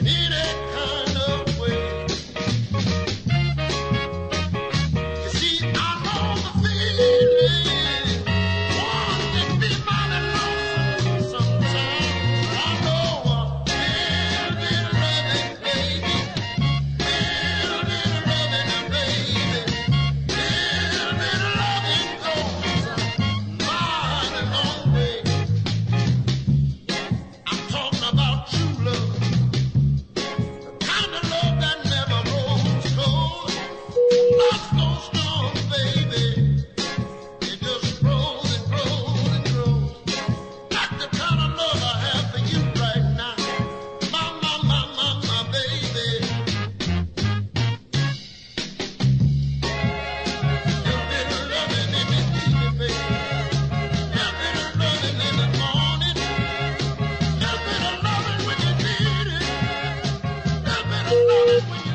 any kind of way. You see, I know the feeling. One can be mighty lonesome sometimes. But I know a little bit of loving, baby. Little bit of loving, baby. Little bit of loving goes a mighty long way. I'm talking about true love, the kind of love that never grows cold. Love's no storm, baby. It just grows and grows and grows. That's the kind of love I have for you right now. My baby. Little bit of loving in the evening, baby. Little bit of loving in the morning. Little bit of loving when you need it. Little bit of loving when you